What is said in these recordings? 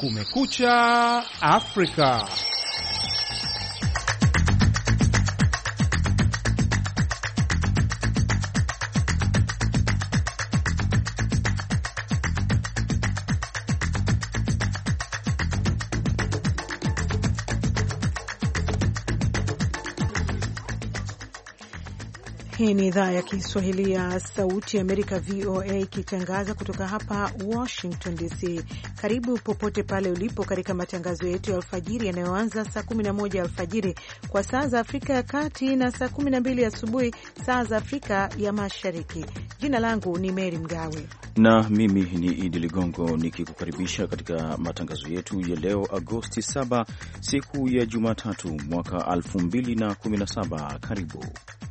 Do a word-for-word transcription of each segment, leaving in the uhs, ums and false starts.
Kumekucha Afrika. Hii ni idhaa ya Kiswahili ya Sauti ya Amerika, V O A, ikitangaza kutoka hapa Washington D C. Karibu popote pale ulipo katika matangazo yetu ya alfajiri yanayoanza saa kumi na moja alfajiri kwa saa za Afrika ya Kati na saa kumi na mbili asubuhi saa za Afrika ya Mashariki. Jina langu ni Mary Mgawe na mimi ni Idi Ligongo nikikukaribisha katika matangazo yetu ya leo Agosti saba, siku ya Jumatatu, mwaka elfu mbili na kumi na saba. Karibu.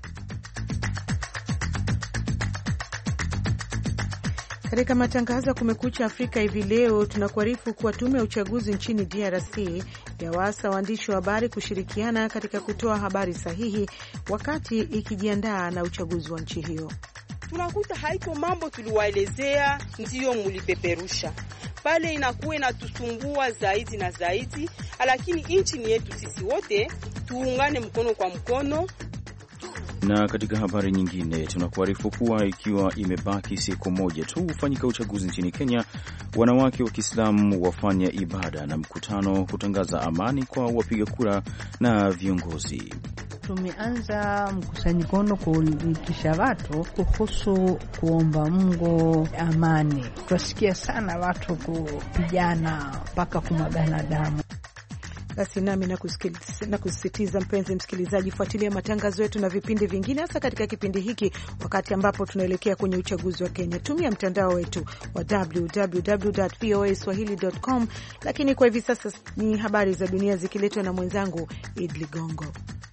Katika matangazo ya Kumekucha Afrika hivi leo tunakuarifu kuwa tume ya uchaguzi nchini D R C yawaasa waandishi wa habari kushirikiana katika kutoa habari sahihi wakati ikijiandaa na uchaguzi wa nchi hiyo. Tunakuta haiko mambo tuliwaelezea ndiyo mulipeperusha pale, inakuwa inatusumbua zaidi na zaidi, lakini nchi ni yetu sisi wote, tuungane mkono kwa mkono. Na katika habari nyingine tunakuarifu kuwa ikiwa imebaki siku moja tu ufanyika uchaguzi nchini Kenya, wanawake wa Kiislamu wafanya ibada na mkutano kutangaza amani kwa wapiga kura na viongozi. Tumeanza mkusanyikono kuitisha watu kuhusu kuomba Mungu amani. Tunasikia sana watu kupigana mpaka kumwagana damu. Basi nami na kusisitiza, mpenzi msikilizaji, fuatilia matangazo yetu na vipindi vingine, hasa katika kipindi hiki wakati ambapo tunaelekea kwenye uchaguzi wa Kenya. Tumia mtandao wetu wa w w w dot v o a swahili dot com. Lakini kwa hivi sasa ni habari za dunia zikiletwa na mwenzangu Idi Ligongo.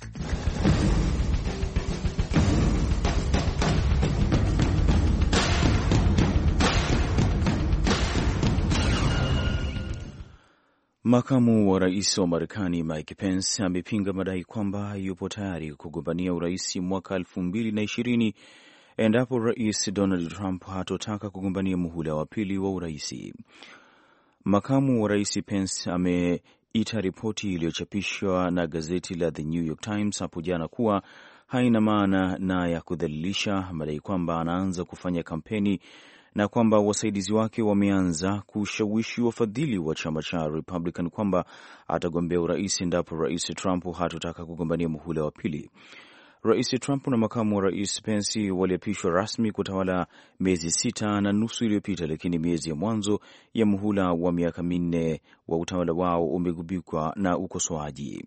Makamu wa rais wa Marekani Mike Pence amepinga madai kwamba yupo tayari kugombania urais mwaka elfu mbili na ishirini endapo Rais Donald Trump hatotaka kugombania muhula wa pili wa uraisi. Makamu wa rais Pence ameita ripoti iliyochapishwa na gazeti la The New York Times hapo jana kuwa haina maana na ya kudhalilisha, madai kwamba anaanza kufanya kampeni na kwamba wasaidizi wake wameanza kushawishi wafadhili wa chama cha Republican kwamba atagombea urais endapo Rais Trump hatotaka kugombania muhula wa pili. Rais Trump na makamu wa rais Pence waliapishwa rasmi kutawala miezi sita na nusu iliyopita, lakini miezi ya mwanzo ya muhula wa miaka minne wa utawala wao umegubikwa na ukosoaji.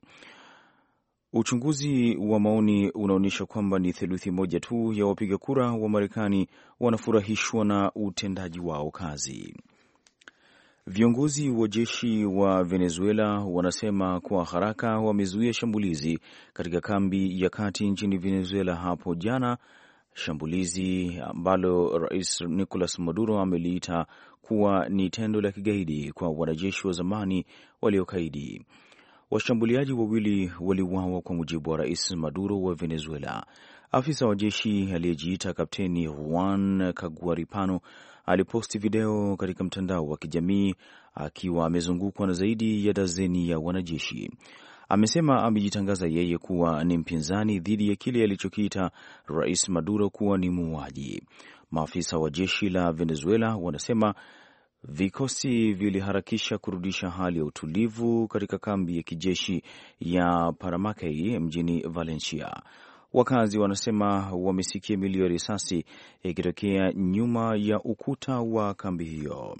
Uchunguzi wa maoni unaonyesha kwamba ni theluthi moja tu ya wapiga kura wa Marekani wanafurahishwa na utendaji wao kazi. Viongozi wa jeshi wa Venezuela wanasema kwa haraka wamezuia shambulizi katika kambi ya kati nchini Venezuela hapo jana, shambulizi ambalo Rais Nicolas Maduro ameliita kuwa ni tendo la kigaidi kwa wanajeshi wa zamani waliokaidi. Washambuliaji wawili waliuawa kwa mujibu wa Rais Maduro wa Venezuela. Afisa wa jeshi aliyejiita Kapteni Juan Caguaripano aliposti video katika mtandao wa kijamii akiwa amezungukwa na zaidi ya dazeni ya wanajeshi. Amesema amejitangaza yeye kuwa ni mpinzani dhidi ya kile alichokiita Rais Maduro kuwa ni muuaji. Maafisa wa jeshi la Venezuela wanasema vikosi viliharakisha kurudisha hali ya utulivu katika kambi ya kijeshi ya Paramakay mjini Valencia. Wakazi wanasema wamesikia milio ya risasi ikitokea nyuma ya ukuta wa kambi hiyo.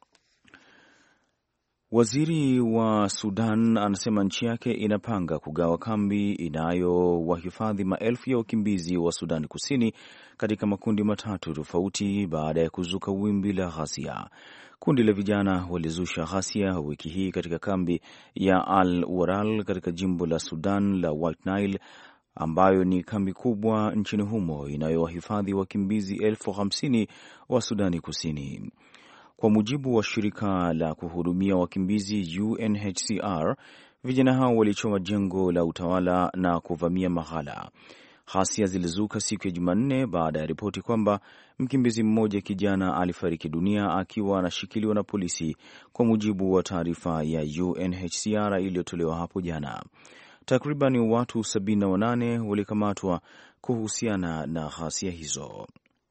Waziri wa Sudan anasema nchi yake inapanga kugawa kambi inayowahifadhi maelfu ya wakimbizi wa Sudan Kusini katika makundi matatu tofauti baada ya kuzuka wimbi la ghasia. Kundi la vijana walizusha ghasia wiki hii katika kambi ya Al-Waral katika jimbo la Sudan la White Nile, ambayo ni kambi kubwa nchini humo inayowahifadhi wakimbizi elfu hamsini wa Sudani Kusini. Kwa mujibu wa shirika la kuhudumia wakimbizi U N H C R, vijana hao walichoma jengo la utawala na kuvamia maghala. Ghasia zilizuka siku ya Jumanne baada ya ripoti kwamba mkimbizi mmoja kijana alifariki dunia akiwa anashikiliwa na polisi, kwa mujibu wa taarifa ya U N H C R iliyotolewa hapo jana. Takriban watu sabini na wanane walikamatwa kuhusiana na ghasia hizo.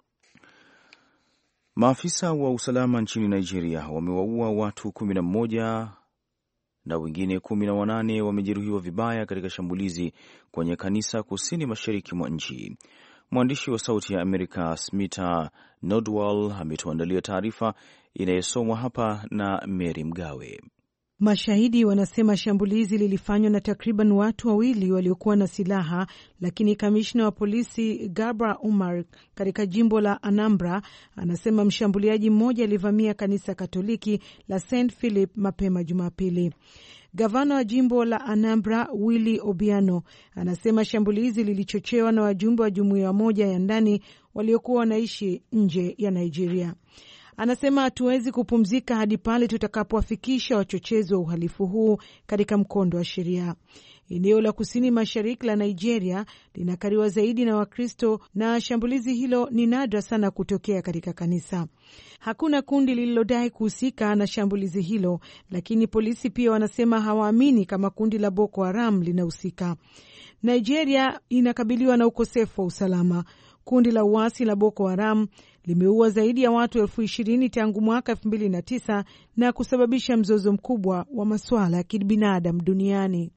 Maafisa wa usalama nchini Nigeria wamewaua watu kumi na mmoja na wengine kumi na wanane wamejeruhiwa vibaya katika shambulizi kwenye kanisa kusini mashariki mwa nchi. Mwandishi wa Sauti ya Amerika Smita Nodwal ametuandalia taarifa inayosomwa hapa na Mary Mgawe. Mashahidi wanasema shambulizi lilifanywa na takriban watu wawili waliokuwa na silaha, lakini kamishna wa polisi Gabra Umar katika jimbo la Anambra anasema mshambuliaji mmoja alivamia kanisa Katoliki la Saint Philip mapema Jumapili. Gavana wa jimbo la Anambra Willie Obiano anasema shambulizi lilichochewa na wajumbe wa jumuiya moja ya ndani waliokuwa wanaishi nje ya Nigeria. Anasema hatuwezi kupumzika hadi pale tutakapowafikisha wachochezi wa uhalifu huu katika mkondo wa sheria. Eneo la kusini mashariki la Nigeria linakariwa zaidi na Wakristo na shambulizi hilo ni nadra sana kutokea katika kanisa. Hakuna kundi lililodai kuhusika na shambulizi hilo, lakini polisi pia wanasema hawaamini kama kundi la Boko Haram linahusika. Nigeria inakabiliwa na ukosefu wa usalama. Kundi la uasi la Boko Haram limeua zaidi ya watu elfu ishirini tangu mwaka elfu mbili na tisa na kusababisha mzozo mkubwa wa masuala ya kibinadamu duniani.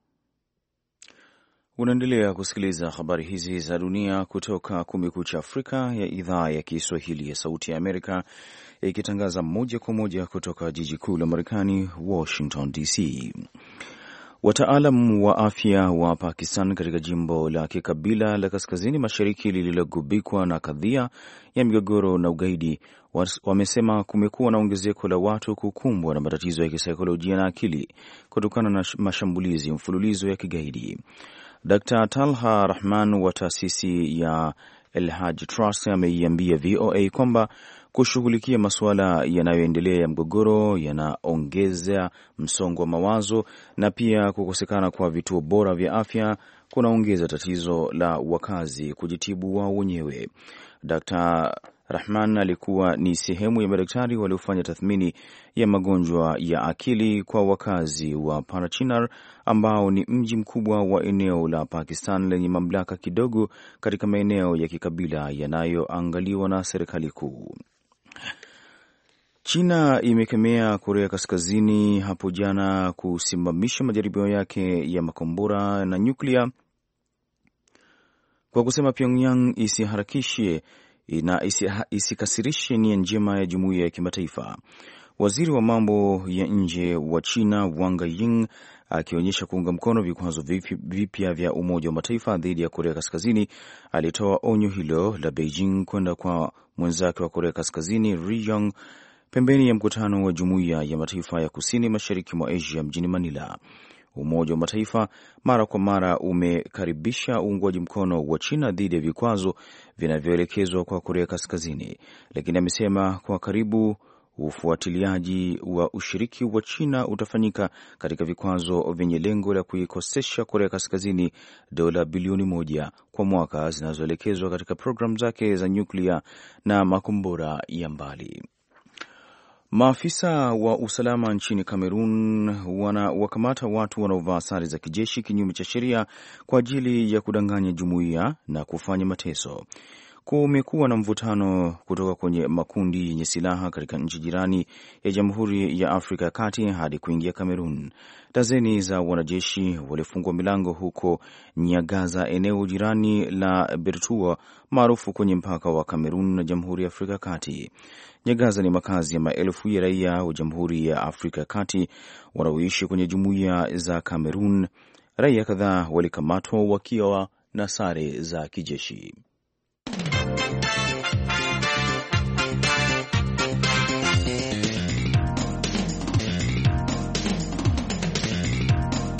Unaendelea kusikiliza habari hizi za dunia kutoka Kumekucha Afrika ya idhaa ya Kiswahili ya Sauti ya Amerika, ikitangaza moja kwa moja kutoka jiji kuu la Marekani, Washington D C. Wataalam wa afya wa Pakistan katika jimbo la kikabila la kaskazini mashariki lililogubikwa na kadhia ya migogoro na ugaidi wamesema kumekuwa na ongezeko la watu kukumbwa na matatizo ya kisaikolojia na akili kutokana na mashambulizi mfululizo ya kigaidi. Daktari Talha Rahman wa taasisi ya El Haj Trust ameiambia V O A kwamba kushughulikia masuala yanayoendelea ya mgogoro yanaongeza msongo wa mawazo na pia kukosekana kwa vituo bora vya afya kunaongeza tatizo la wakazi kujitibu wao wenyewe. Daktari Rahman alikuwa ni sehemu ya madaktari waliofanya tathmini ya magonjwa ya akili kwa wakazi wa Parachinar ambao ni mji mkubwa wa eneo la Pakistan lenye mamlaka kidogo katika maeneo ya kikabila yanayoangaliwa na serikali kuu. China imekemea Korea Kaskazini hapo jana kusimamisha majaribio yake ya makombora na nyuklia kwa kusema Pyongyang isiharakishe na isikasirishe nia njema ya jumuiya ya kimataifa. Waziri wa mambo ya nje wa China Wang Yi akionyesha kuunga mkono vikwazo vipya vya Umoja wa Mataifa dhidi ya Korea Kaskazini alitoa onyo hilo la Beijing kwenda kwa mwenzake wa Korea Kaskazini Ri Yong pembeni ya mkutano wa Jumuiya ya Mataifa ya Kusini Mashariki mwa Asia mjini Manila. Umoja wa Mataifa mara kwa mara umekaribisha uungwaji mkono wa China dhidi ya vikwazo vinavyoelekezwa kwa Korea Kaskazini, lakini amesema kwa karibu ufuatiliaji wa ushiriki wa China utafanyika katika vikwazo vyenye lengo la kuikosesha Korea Kaskazini dola bilioni moja kwa mwaka zinazoelekezwa katika programu zake za nyuklia na makombora ya mbali. Maafisa wa usalama nchini Kamerun wanawakamata watu wanaovaa sare za kijeshi kinyume cha sheria kwa ajili ya kudanganya jumuiya na kufanya mateso. Kumekuwa na mvutano kutoka kwenye makundi yenye silaha katika nchi jirani ya Jamhuri ya Afrika ya Kati hadi kuingia Kamerun. Dazeni za wanajeshi walifungwa milango huko Nyagaza, eneo jirani la Bertua maarufu kwenye mpaka wa Kamerun na Jamhuri ya Afrika ya Kati. Nyagaza ni makazi ya maelfu ya raia wa Jamhuri ya Afrika ya Kati wanaoishi kwenye jumuiya za Kamerun. Raia kadhaa walikamatwa wakiwa na sare za kijeshi.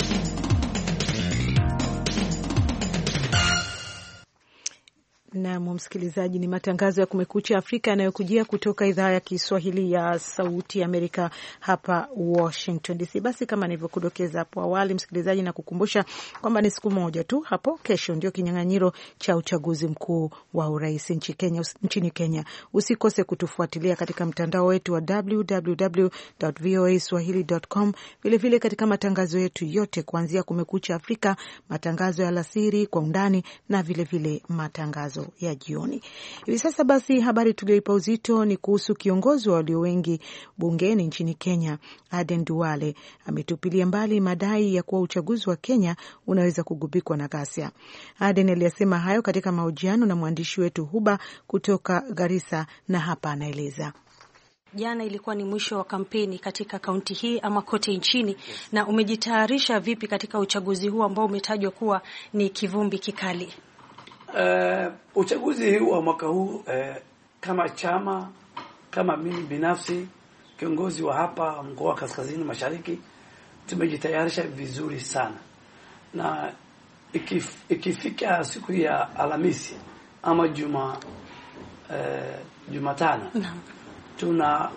Na msikilizaji, ni matangazo ya Kumekucha Afrika yanayokujia kutoka idhaa ya Kiswahili ya Sauti ya Amerika hapa Washington D C. Basi kama nilivyokudokeza hapo awali, msikilizaji, na kukumbusha kwamba ni siku moja tu hapo kesho ndio kinyang'anyiro cha uchaguzi mkuu wa urais nchi Kenya, nchini Kenya. Usikose kutufuatilia katika mtandao wetu wa w w w dot v o a swahili dot com, vile vile katika matangazo yetu yote kuanzia Kumekucha Afrika, matangazo ya alasiri, kwa undani na vile vile matangazo ya jioni. Hivi sasa basi habari tulioipa uzito ni kuhusu kiongozi wa walio wengi bungeni nchini Kenya, Aden Duale ametupilia mbali madai ya kuwa uchaguzi wa Kenya unaweza kugubikwa na ghasia. Aden aliyasema hayo katika mahojiano na mwandishi wetu Huba kutoka Garissa, na hapa anaeleza. Jana ilikuwa ni mwisho wa kampeni katika kaunti hii ama kote nchini, na umejitayarisha vipi katika uchaguzi huu ambao umetajwa kuwa ni kivumbi kikali? Uh, uchaguzi huu wa mwaka huu uh, kama chama, kama mimi binafsi, kiongozi wa hapa mkoa wa Kaskazini Mashariki, tumejitayarisha vizuri sana. Na ikif, ikifika siku ya Alhamisi ama Juma uh, Jumatano, naam, tuna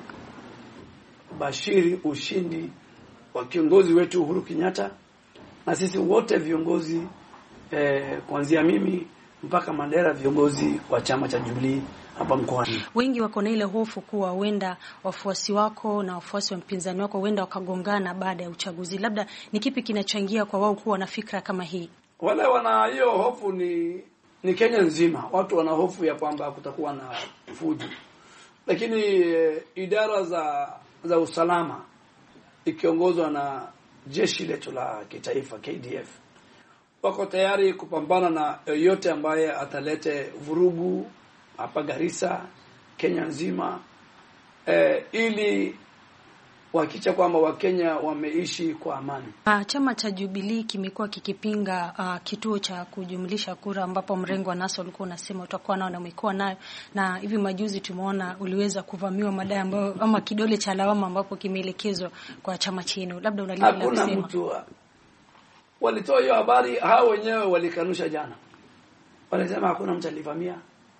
bashiri ushindi wa kiongozi wetu Uhuru Kenyatta, na sisi wote viongozi eh, kuanzia mimi mpaka Mandela, viongozi wa chama cha Jubilee hapa mkoani. Wengi wako na ile hofu kuwa huenda wafuasi wako na wafuasi wa mpinzani wako huenda wakagongana baada ya uchaguzi. Labda ni kipi kinachangia kwa wao kuwa na fikra kama hii? Wale wana hiyo hofu ni ni Kenya nzima. Watu wana hofu ya kwamba kutakuwa na fujo. Lakini e, idara za za usalama ikiongozwa na jeshi letu la kitaifa K D F wako tayari kupambana na yoyote ambaye atalete vurugu hapa Garissa, Kenya nzima, e, ili wakicha kwamba Wakenya wameishi kwa amani. Uh, chama cha Jubilee kimekuwa kikipinga uh, kituo cha kujumlisha kura ambapo mrengo wa NASA ulikuwa unasema utakuwa nao na umekuwa nayo, na hivi majuzi tumeona uliweza kuvamiwa madai ambayo ama kidole cha lawama ambapo kimeelekezwa kwa chama chenu. Labda unaliona la kusema. Hakuna mtu walitoa hiyo habari, hao wenyewe walikanusha jana. Walisema hakuna mtu alivamia.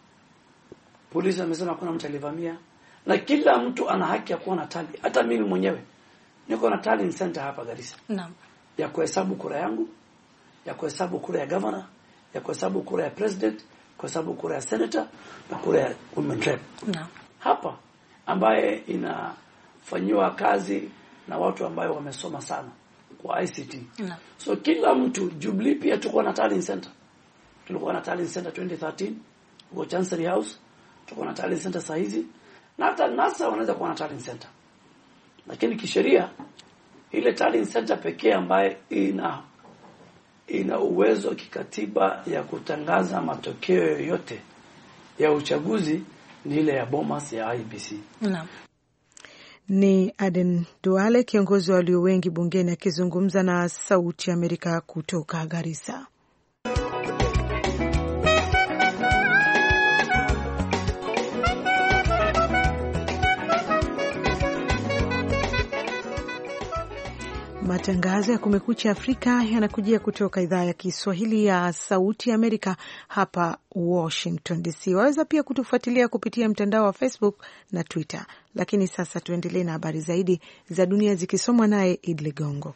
Polisi wamesema hakuna mtu alivamia. Na kila mtu ana haki ya kuwa na tali. Hata mimi mwenyewe niko na tallying center hapa Garissa. Naam. Ya kuhesabu kura yangu, ya kuhesabu kura ya governor, ya kuhesabu kura ya president, kuhesabu kura ya senator na kura ya women rep. Naam. Hapa ambaye inafanywa kazi na watu ambao wamesoma sana kwa I C T. Naam. So kila mtu, Jubilee pia tuko na tallying center. Tulikuwa na tallying center twenty thirteen kwa Chancery House, tuko na tallying center saa hizi. Na hata NASA wanaweza kuwa na tallying center. Lakini kisheria ile tallying center pekee ambaye ina ina uwezo kikatiba ya kutangaza matokeo yoyote ya uchaguzi ni ile ya Bomas ya I B C. Naam. Ni Aden Duale, kiongozi wa walio wengi bungeni, akizungumza na Sauti ya Amerika kutoka Garissa. Matangazo ya Kumekucha Afrika yanakujia kutoka idhaa ya Kiswahili ya Sauti ya Amerika hapa Washington D C. Waweza pia kutufuatilia kupitia mtandao wa Facebook na Twitter. Lakini sasa tuendelee na habari zaidi za dunia zikisomwa naye Id Ligongo.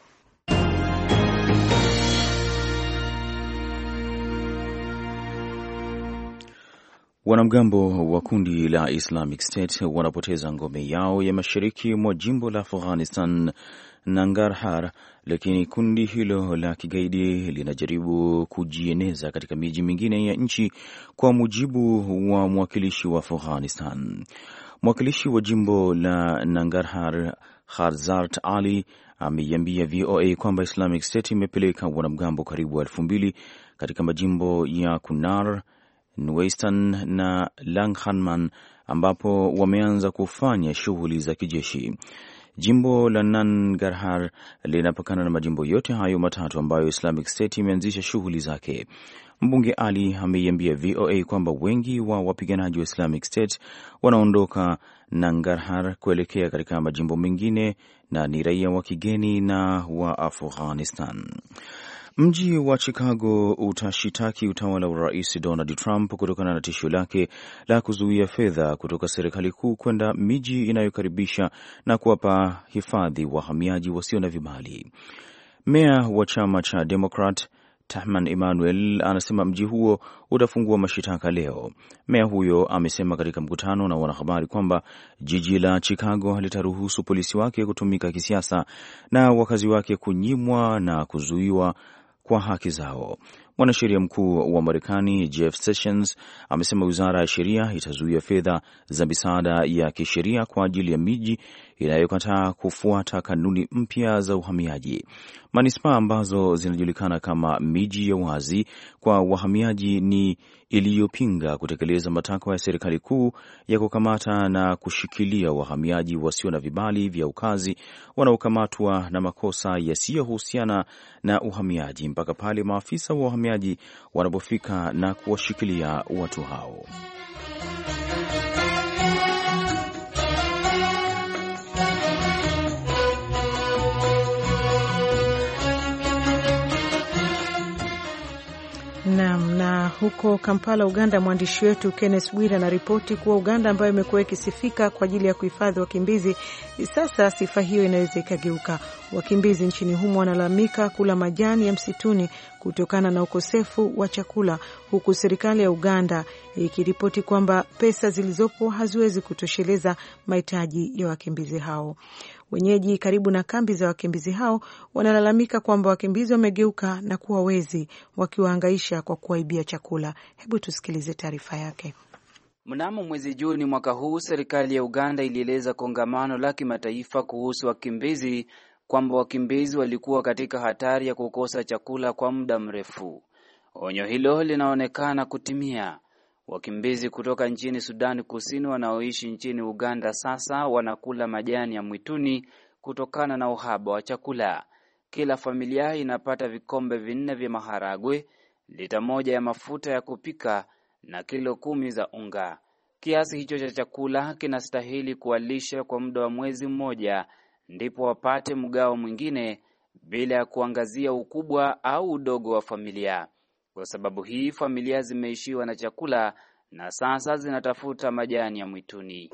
Wanamgambo wa kundi la Islamic State wanapoteza ngome yao ya mashariki mwa jimbo la Afghanistan Nangarhar, lakini kundi hilo la kigaidi linajaribu kujieneza katika miji mingine ya nchi, kwa mujibu wa mwakilishi wa Afghanistan. Mwakilishi wa jimbo la Nangarhar, Kharzart Ali, ameiambia V O A kwamba Islamic State imepeleka wanamgambo karibu elfu mbili katika majimbo ya Kunar, Nueistan na Langhanman, ambapo wameanza kufanya shughuli za kijeshi. Jimbo la Nangarhar linapakana na majimbo yote hayo matatu ambayo Islamic State imeanzisha shughuli zake. Mbunge Ali ameiambia V O A kwamba wengi wa wapiganaji wa Islamic State wanaondoka Nangarhar kuelekea katika majimbo mengine na ni raia wa kigeni na wa Afghanistan. Mji wa Chicago utashitaki utawala wa Rais Donald Trump kutokana na tishio lake la kuzuia fedha kutoka serikali kuu kwenda miji inayokaribisha na kuwapa hifadhi wahamiaji wasio na vibali. Meya wa chama cha Democrat Tahman Emmanuel anasema mji huo utafungua mashitaka leo. Meya huyo amesema katika mkutano na wanahabari kwamba jiji la Chicago halitaruhusu polisi wake kutumika kisiasa na wakazi wake kunyimwa na kuzuiwa kwa haki zao. Mwanasheria mkuu wa Marekani Jeff Sessions amesema wizara ya sheria itazuia fedha za misaada ya kisheria kwa ajili ya miji inayokataa kufuata kanuni mpya za uhamiaji. Manispaa ambazo zinajulikana kama miji ya wazi kwa wahamiaji ni iliyopinga kutekeleza matakwa ya serikali kuu ya kukamata na kushikilia wahamiaji wasio na vibali vya ukazi wanaokamatwa na makosa yasiyohusiana na uhamiaji mpaka pale maafisa wa uhamiaji wanapofika na kuwashikilia watu hao. Naam, na huko Kampala, Uganda, mwandishi wetu Kenneth Bwira anaripoti kuwa Uganda ambayo imekuwa ikisifika kwa ajili ya kuhifadhi wakimbizi, sasa sifa hiyo inaweza ikageuka. Wakimbizi nchini humo wanalalamika kula majani ya msituni kutokana na ukosefu wa chakula, huku serikali ya Uganda ikiripoti kwamba pesa zilizopo haziwezi kutosheleza mahitaji ya wakimbizi hao. Wenyeji karibu na kambi za wakimbizi hao wanalalamika kwamba wakimbizi wamegeuka na kuwa wezi, wakiwahangaisha kwa kuwaibia chakula. Hebu tusikilize taarifa yake. Mnamo mwezi Juni mwaka huu, serikali ya Uganda ilieleza kongamano la kimataifa kuhusu wakimbizi kwamba wakimbizi walikuwa katika hatari ya kukosa chakula kwa muda mrefu. Onyo hilo linaonekana kutimia. Wakimbizi kutoka nchini Sudan Kusini wanaoishi nchini Uganda sasa wanakula majani ya mwituni kutokana na uhaba wa chakula. Kila familia inapata vikombe vinne vya maharagwe, lita moja ya mafuta ya kupika na kilo kumi za unga. Kiasi hicho cha chakula kinastahili kuwalisha kwa muda wa mwezi mmoja, ndipo wapate mgao mwingine bila ya kuangazia ukubwa au udogo wa familia. Kwa sababu hii familia zimeishiwa na chakula na sasa zinatafuta majani ya mwituni.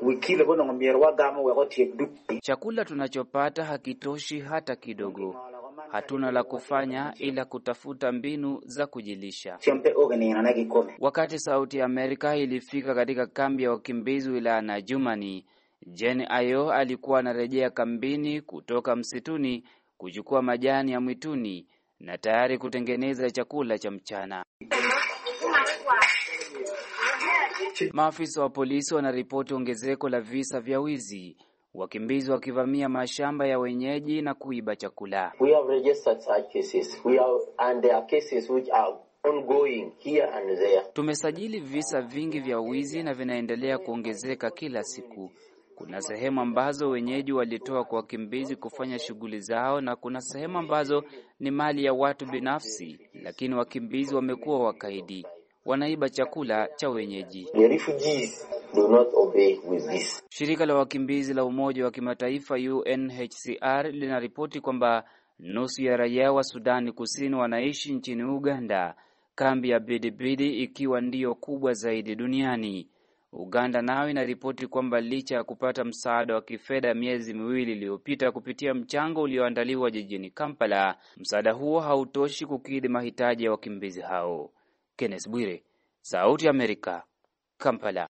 Chakula tunachopata hakitoshi hata kidogo. Hatuna la kufanya ila kutafuta mbinu za kujilisha. Wakati Sauti ya Amerika ilifika katika kambi ya wakimbizi wilaya na Jumani, Jane Ayo alikuwa anarejea kambini kutoka msituni kuchukua majani ya mwituni na tayari kutengeneza chakula cha mchana. Maafisa wa polisi wanaripoti ongezeko la visa vya wizi, wakimbizi wakivamia mashamba ya wenyeji na kuiba chakula. We have registered such cases. We have, and there are cases which are ongoing here and there. Tumesajili visa vingi vya wizi na vinaendelea kuongezeka kila siku. Kuna sehemu ambazo wenyeji walitoa kwa wakimbizi kufanya shughuli zao na kuna sehemu ambazo ni mali ya watu binafsi, lakini wakimbizi wamekuwa wakaidi. Wanaiba chakula cha wenyeji. The refugees do not obey with this. Shirika la wakimbizi la Umoja wa Kimataifa U N H C R linaripoti kwamba nusu ya raia wa Sudani Kusini wanaishi nchini Uganda, kambi ya Bidibidi ikiwa ndiyo kubwa zaidi duniani. Uganda nayo inaripoti kwamba licha ya kupata msaada wa kifedha miezi miwili iliyopita kupitia mchango ulioandaliwa jijini Kampala, msaada huo hautoshi kukidhi mahitaji ya wakimbizi hao. Kenneth Bwire, Sauti ya Amerika, Kampala.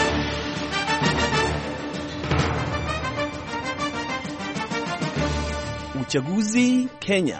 Uchaguzi Kenya.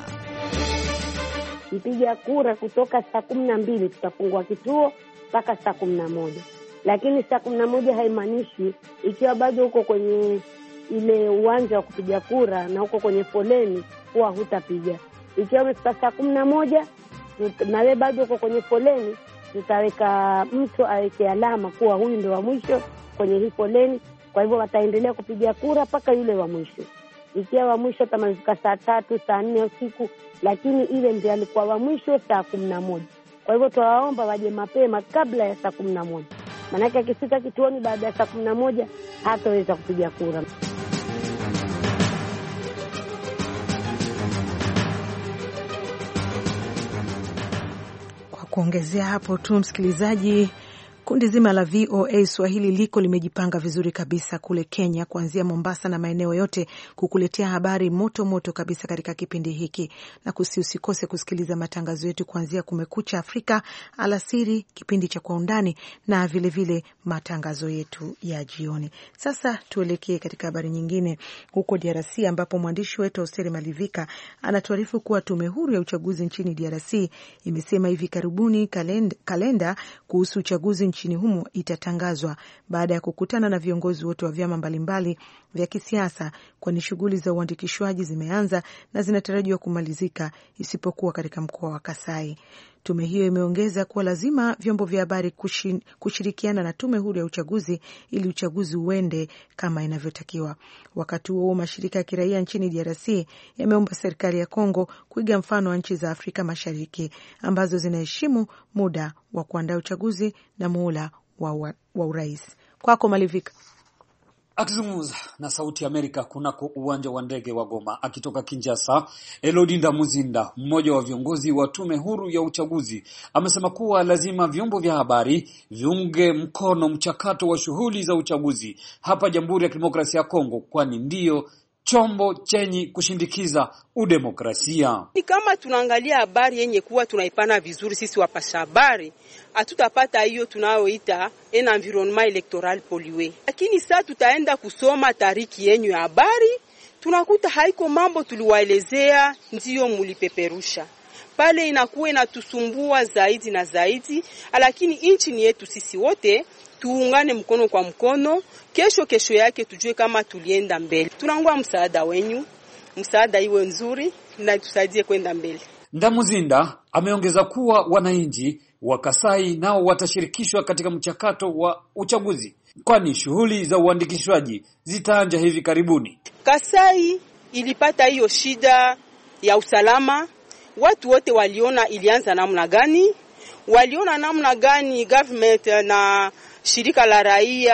Mpiga kura kutoka saa kumi na mbili tutafungua kituo mpaka saa kumi na moja. Lakini saa kumi na moja haimaanishi ikiwa bado uko kwenye ile uwanja wa kupiga kura na uko kwenye foleni huwa hutapiga. Ikiwa umefika saa kumi na moja na wewe bado uko kwenye foleni, tutaweka mtu aweke alama kuwa huyu ndio wa mwisho kwenye hii foleni. Kwa hivyo wataendelea kupiga kura mpaka yule wa mwisho. Ikiwa wa mwisho tamalizika saa tatu, saa nne usiku, lakini ile ndio alikuwa wa mwisho saa kumi na moja. Kwa hivyo tuwaomba waje mapema kabla ya saa kumi na moja. Maana akifika kituoni baada ya saa kumi na moja hataweza kupiga kura. kuongezea hapo tu msikilizaji, kundi zima la V O A Swahili liko limejipanga vizuri kabisa kule Kenya, kuanzia Mombasa na maeneo yote, kukuletea habari moto moto kabisa katika kipindi hiki, na usikose kusikiliza matangazo yetu kuanzia Kumekucha Afrika alasiri, kipindi cha Kwa Undani, na vile vile matangazo yetu ya jioni. Sasa tuelekee katika habari nyingine, huko D R C ambapo mwandishi wetu Osteri Malivika anatuarifu kuwa tume huru ya uchaguzi nchini D R C imesema hivi karibuni kalenda, kalenda kuhusu uchaguzi nchini humo itatangazwa baada ya kukutana na viongozi wote wa vyama mbalimbali vya kisiasa, kwani shughuli za uandikishwaji zimeanza na zinatarajiwa kumalizika isipokuwa katika mkoa wa Kasai. Tume hiyo imeongeza kuwa lazima vyombo vya habari kushirikiana na tume huru ya uchaguzi ili uchaguzi uende kama inavyotakiwa. Wakati huo, mashirika ya kiraia nchini D R C yameomba serikali ya Kongo kuiga mfano wa nchi za Afrika Mashariki ambazo zinaheshimu muda wa kuandaa uchaguzi na muhula wa, wa, wa urais. Kwako Malivika. Akizungumza na Sauti Amerika kunako uwanja wa ndege wa Goma akitoka Kinshasa, Elodinda Muzinda, mmoja wa viongozi wa tume huru ya uchaguzi, amesema kuwa lazima vyombo vya habari viunge mkono mchakato wa shughuli za uchaguzi hapa Jamhuri ya Kidemokrasia ya Kongo, kwani ndiyo chombo chenye kushindikiza udemokrasia. Ni kama tunaangalia habari yenye kuwa tunaipana vizuri sisi wapasha habari, hatutapata hiyo tunayoita en environnement electoral pollué. Lakini sasa tutaenda kusoma tariki yenyu ya habari, tunakuta haiko mambo tuliwaelezea ndio mulipeperusha. Pale inakuwa inatusumbua zaidi na zaidi, lakini inchi ni yetu sisi wote, tuungane mkono kwa mkono, kesho kesho yake tujue kama tulienda mbele. Tunangua msaada wenyu, msaada iwe nzuri na tusaidie kwenda mbele. Ndamuzinda ameongeza kuwa wananchi wa Kasai nao watashirikishwa katika mchakato wa uchaguzi, kwani shughuli za uandikishwaji zitaanza hivi karibuni. Kasai ilipata hiyo shida ya usalama, watu wote waliona ilianza namna gani, waliona namna gani government na shirika la raia,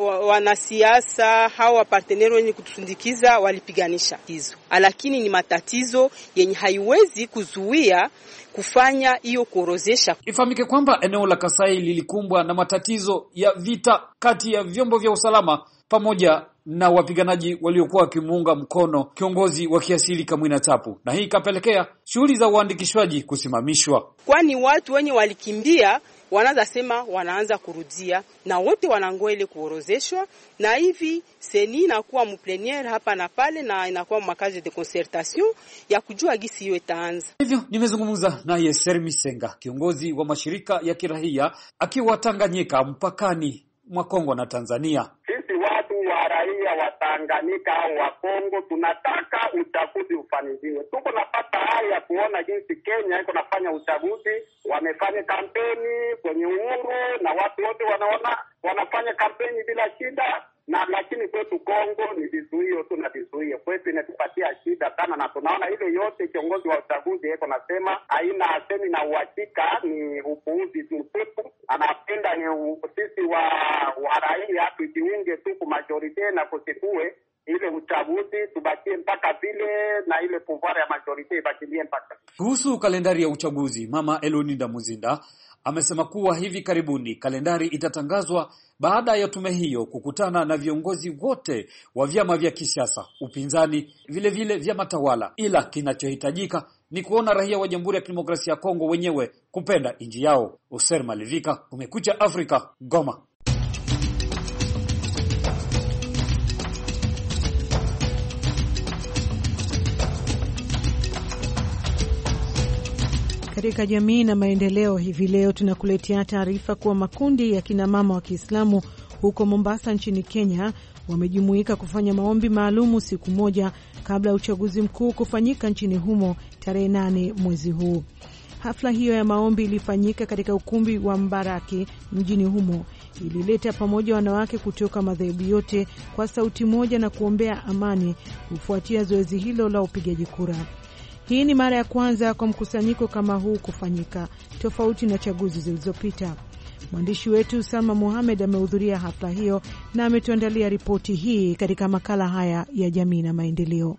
wanasiasa, hawa partenero wenye kutusindikiza walipiganisha hizo. Lakini ni matatizo yenye haiwezi kuzuia kufanya hiyo kuorozesha. Ifahamike kwamba eneo la Kasai lilikumbwa na matatizo ya vita kati ya vyombo vya usalama pamoja na wapiganaji waliokuwa wakimuunga mkono kiongozi wa kiasili Kamwina Tapu, na hii ikapelekea shughuli za uandikishwaji kusimamishwa, kwani watu wenye walikimbia wanaanza sema wanaanza kurudia na wote wanangoa ile kuorozeshwa, na hivi seni inakuwa mpleniere hapa na pale na inakuwa makazi de concertation ya kujua gisi hiyo itaanza. Hivyo nimezungumza na Yeser Misenga, kiongozi wa mashirika ya kirahia akiwa Tanganyika mpakani mwa Kongo na Tanzania. Sisi watu wa raia wa Tanganyika au wa Kongo tunataka uchaguzi ufanikiwe. Tuko napata haya kuona jinsi Kenya iko nafanya uchaguzi, wamefanya kampeni kwenye uhuru na watu wote wanaona wanafanya kampeni bila shida, na lakini kwetu Kongo ni vizuio tu na vizuio. Kwetu inatupatia shida sana, na tunaona ile yote kiongozi wa uchaguzi yeko nasema haina asemi na uhakika, ni upuuzi mtupu. Anapenda ni sisi wa wa raia tujiunge tu kwa majority na kusikue ile uchaguzi tubakie mpaka vile na ile pouvoir ya majority ibakilie mpaka. Kuhusu kalendari ya uchaguzi, Mama Elodinda Muzinda amesema kuwa hivi karibuni kalendari itatangazwa baada ya tume hiyo kukutana na viongozi wote wa vyama vya kisiasa, upinzani, vile vile vyama tawala, ila kinachohitajika ni kuona raia wa Jamhuri ya Kidemokrasia ya Kongo wenyewe kupenda nchi yao. Oser Malivika, Kumekucha Afrika, Goma. Katika jamii na maendeleo, hivi leo tunakuletea taarifa kuwa makundi ya kina mama wa Kiislamu huko Mombasa nchini Kenya wamejumuika kufanya maombi maalumu siku moja kabla ya uchaguzi mkuu kufanyika nchini humo tarehe nane mwezi huu. Hafla hiyo ya maombi ilifanyika katika ukumbi wa Mbaraki mjini humo. Ilileta pamoja wanawake kutoka madhehebu yote kwa sauti moja na kuombea amani kufuatia zoezi hilo la upigaji kura. Hii ni mara ya kwanza kwa mkusanyiko kama huu kufanyika, tofauti na chaguzi zilizopita. Mwandishi wetu Salma Mohamed amehudhuria hafla hiyo na ametuandalia ripoti hii katika makala haya ya jamii na maendeleo.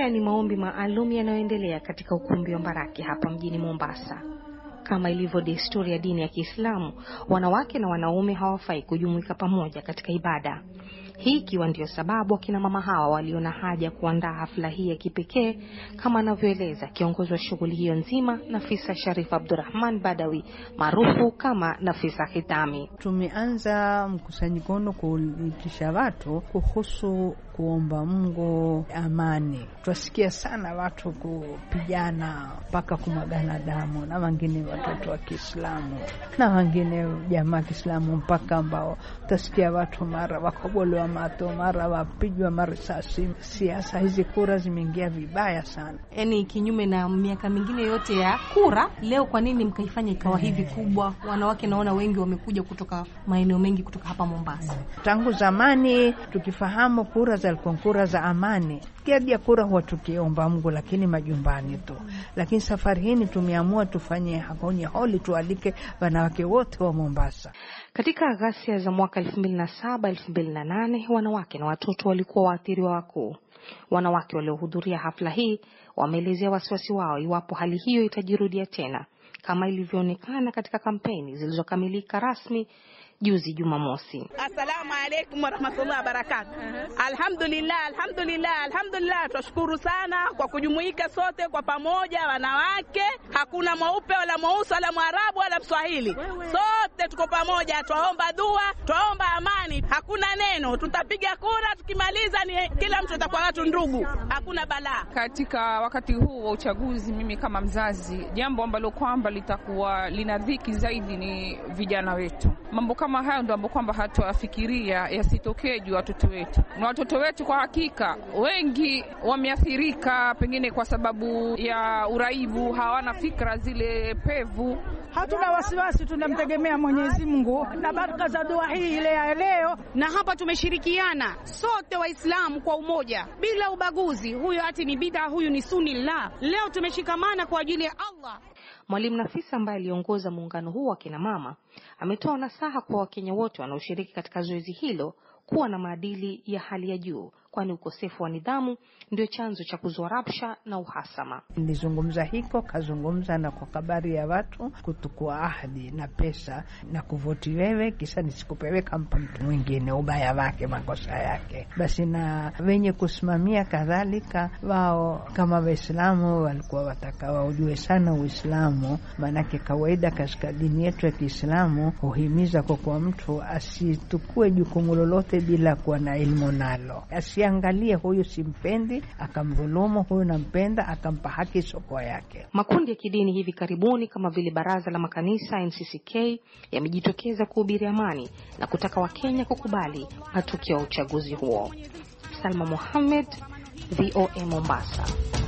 Haya ni maombi maalum yanayoendelea katika ukumbi wa Mbaraki hapa mjini Mombasa. Kama ilivyo desturi ya dini ya Kiislamu, wanawake na wanaume hawafai kujumuika pamoja katika ibada. Hii ikiwa ndio sababu akina mama hawa waliona haja kuandaa hafla hii ya kipekee, kama anavyoeleza kiongozi wa shughuli hiyo nzima, Nafisa Sharif Abdurrahman Badawi, maarufu kama Nafisa Hitami. Tumeanza mkusanyikono kuitisha watu kuhusu kuomba Mungu amani. Twasikia sana watu kupigana mpaka kumagana damu, na wengine watoto wa Kiislamu, na wengine jamaa Kiislamu, mpaka ambao utasikia watu mara wakobolewa mato, mara wapigwa marisasi. Siasa hizi kura zimeingia vibaya sana. Yaani kinyume na miaka mingine yote ya kura, leo kwa nini mkaifanya ikawa hivi kubwa? Wanawake naona wengi wamekuja kutoka maeneo mengi kutoka hapa Mombasa. Tangu zamani tukifahamu kura za kura za amani, kiadia kura huwa tukiomba Mungu lakini majumbani tu. Lakini safari hii tumeamua tufanye hakoni holi, tualike wanawake wote wa Mombasa. Katika ghasia za mwaka elfu mbili na saba elfu mbili na nane, wanawake na watoto walikuwa waathiriwa wakuu. Wanawake waliohudhuria hafla hii wameelezea wasiwasi wao iwapo hali hiyo itajirudia tena, kama ilivyoonekana katika kampeni zilizokamilika rasmi juzi Jumamosi. Assalamu alaykum wa rahmatullahi wa barakatuh. Alhamdulillah, alhamdulillah, alhamdulillah. Tunashukuru sana kwa kujumuika sote kwa pamoja, wanawake. Hakuna mweupe wala mweusi wala Mwarabu wala Mswahili. Sote tuko pamoja, tuomba dua, tuomba amani. Hakuna neno, tutapiga kura, tukimaliza ni kila mtu atakuwa watu ndugu. Hakuna balaa. Katika wakati huu wa uchaguzi, mimi kama mzazi, jambo ambalo kwamba litakuwa linadhiki zaidi ni vijana wetu. Mambo kama hayo ndio ambapo kwamba hatuafikiria yasitokee juu watoto wetu. Na watoto wetu kwa hakika wengi wameathirika, pengine kwa sababu ya uraibu, hawana fikra zile pevu. Hatuna wasiwasi, tunamtegemea Mwenyezi Mungu na baraka za dua hii ile ya leo. Na hapa tumeshirikiana sote Waislamu kwa umoja bila ubaguzi. Huyu ati ni bid'a, huyu ni sunni la. Leo tumeshikamana kwa ajili ya Allah. Mwalimu Nafisa ambaye aliongoza muungano huu wa kina mama ametoa nasaha kwa Wakenya wote wanaoshiriki katika zoezi hilo kuwa na maadili ya hali ya juu, kwani ukosefu wa nidhamu ndio chanzo cha kuzua rabsha na uhasama. Nilizungumza hiko, kazungumza na kwa habari ya watu kutukua ahadi na pesa na kuvoti wewe kisha nisikupewe kampa mtu mwingine, ubaya wake, makosa yake. Basi na wenye kusimamia kadhalika, wao kama Waislamu walikuwa wataka waujue sana Uislamu, manake kawaida katika dini yetu ya Kiislamu huhimiza kwa kwa mtu asitukue jukumu lolote bila kuwa na elimu nalo. Asiangalie huyu simpendi akamdhulumu, huyu nampenda akampa haki soko yake. Makundi ya kidini hivi karibuni kama vile Baraza la Makanisa N C C K yamejitokeza kuhubiri amani na kutaka Wakenya kukubali matokeo ya uchaguzi huo. Salma Mohamed, V O A Mombasa.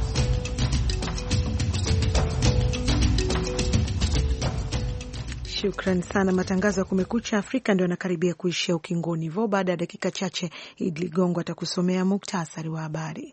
Shukran sana. Matangazo ya Kumekucha Afrika ndio yanakaribia kuishia ukingoni. Hivyo baada ya dakika chache Idli Ligongo atakusomea muktasari wa habari.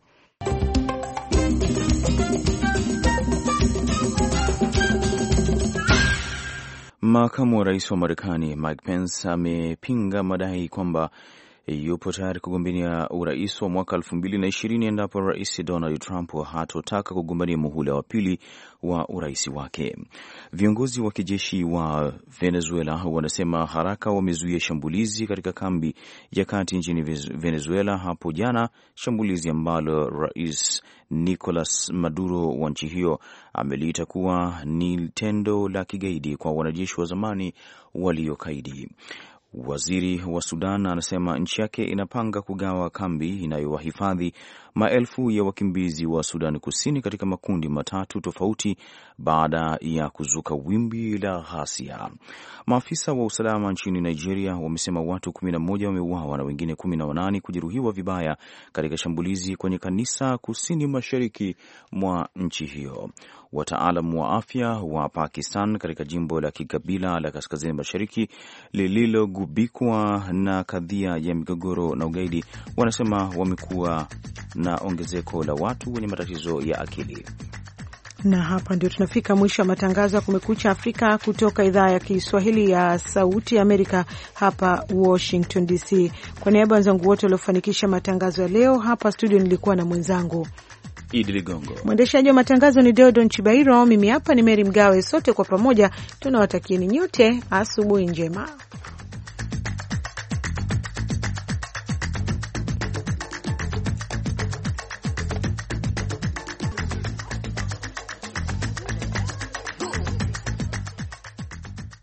Makamu wa Rais wa Marekani Mike Pence amepinga madai kwamba yupo tayari kugombania urais wa mwaka elfu mbili na ishirini endapo Rais Donald Trump hatotaka kugombania muhula wa pili wa urais wake. Viongozi wa kijeshi wa Venezuela wanasema haraka wamezuia shambulizi katika kambi ya kati nchini Venezuela hapo jana, shambulizi ambalo Rais Nicolas Maduro wa nchi hiyo ameliita kuwa ni tendo la kigaidi kwa wanajeshi wa zamani waliokaidi. Waziri wa Sudan anasema nchi yake inapanga kugawa kambi inayowahifadhi maelfu ya wakimbizi wa Sudan Kusini katika makundi matatu tofauti baada ya kuzuka wimbi la ghasia. Maafisa wa usalama nchini Nigeria wamesema watu kumi na moja wameuawa na wengine kumi na wanane kujeruhiwa vibaya katika shambulizi kwenye kanisa kusini mashariki mwa nchi hiyo. Wataalamu wa afya wa Pakistan katika jimbo la kikabila la kaskazini mashariki lililogubikwa na kadhia ya migogoro na ugaidi wanasema wamekuwa na ongezeko la watu wenye matatizo ya akili. Na hapa ndio tunafika mwisho wa matangazo ya Kumekucha Afrika kutoka idhaa ya Kiswahili ya Sauti ya Amerika hapa Washington D C. Kwa niaba ya wenzangu wote waliofanikisha matangazo ya leo hapa studio, nilikuwa na mwenzangu Idi Ligongo. Mwendeshaji wa matangazo ni Deodon Chibairo. Mimi hapa ni Mary Mgawe. Sote kwa pamoja tunawatakieni nyote asubuhi njema.